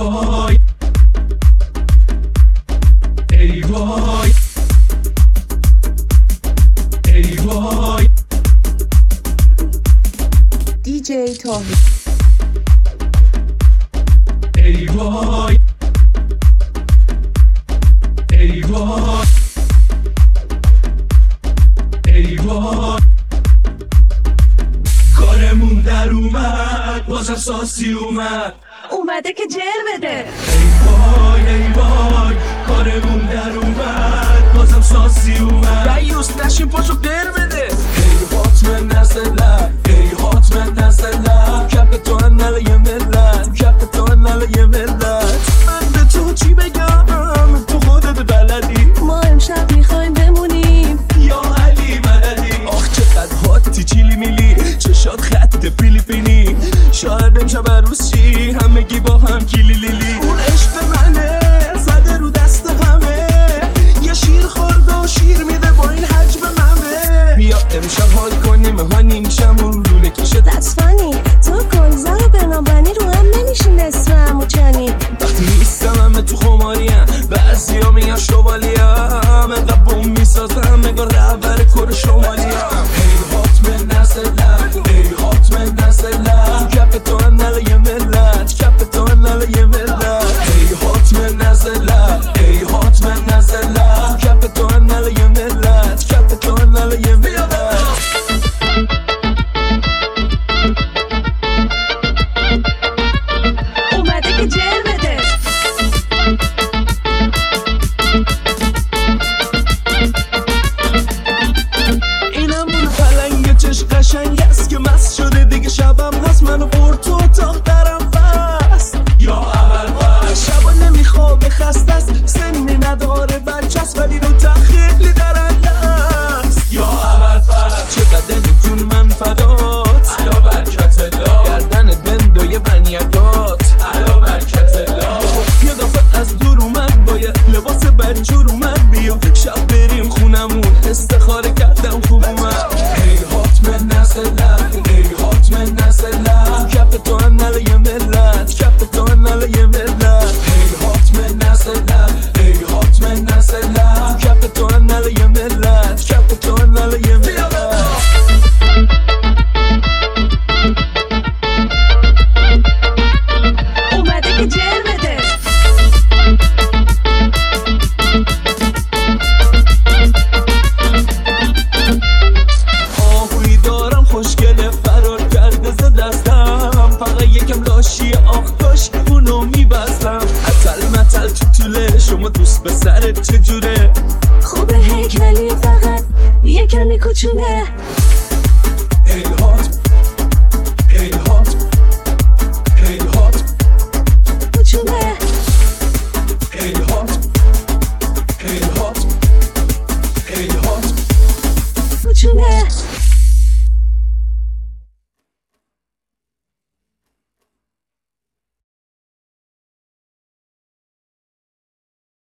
وای ای وای ای وای دیجی توحید ای وای ای وای ای وای کارمون در اومد بازم ساسی اومده که جر بده. ای وای کارمون در اومد بازم ساسی دیوس نشین پاشو در بده. ای حاتم نزله ای حاتم نزله کپ تو انل یه ملت کپ تو انل یه ملت من به تو چی بگم تو خودت بلدی. ما امشب میخوایم بمونیم یا علی مددی آخ چقدر هاتی چیلی میلی چشات خط فیلیپینی شاید امشب عروس چی همگی با هم کیلی لیلی. اون عشق منه زده رو دست همه یه شیر خورده و شیر میده با این حجم ممه. بیا امشب حال کنیم هانی میشم اون لوله کشه. That's funny تو کنزه رو بنابنی رو هم نمیشین اسمم و چنین وقتی نیستم همه تو خماریم بعضی ها میگن شوالیم انقدر بوم میسازم نگار رهبر کل شمالیم. ای حاتم نزله ای حاتم نزله کپ تو انل یه ملت کپ تو انل یه ملت. ای حاتم نزله ای حاتم نزله کپ تو انل یه ملت کپ تو انل یه ملت. اومده که جر بده. اینم اون پلنگ چش قشنگ است که مست شده دیگه شبم هست منو برد تو اتاق درم بست. یا اول باش شبا نمیخوابه خسته است سنی نداره بچه است ولی رو خیلی درنده است. یا اول باش چه بدنتون من فدات علا برکت الله گردنت بندای بنیادات علا برکت الله یه دفعه از دور اومد باید لباس بنجور اومد بیا شب بریم خونمون استخاره کردم خوب اومد. ای حاتم نزله ای حاتم نزله کپ تو انل یه ملت کپ تو انل یه ملت. ای حاتم نزله ای حاتم نزله کپ تو انل یه ملت کپ تو انل یه ملت. اومده که جر بده. آهویی دارم خوشگله فرار کرده ز دستم فقط یکم لاشی آخ کاش اونو میبستم. عطل مطل تو طوله شما دوست به سرت چجوره. خوبه هیکلی فقط یه کمی کوچونه. ای حاتم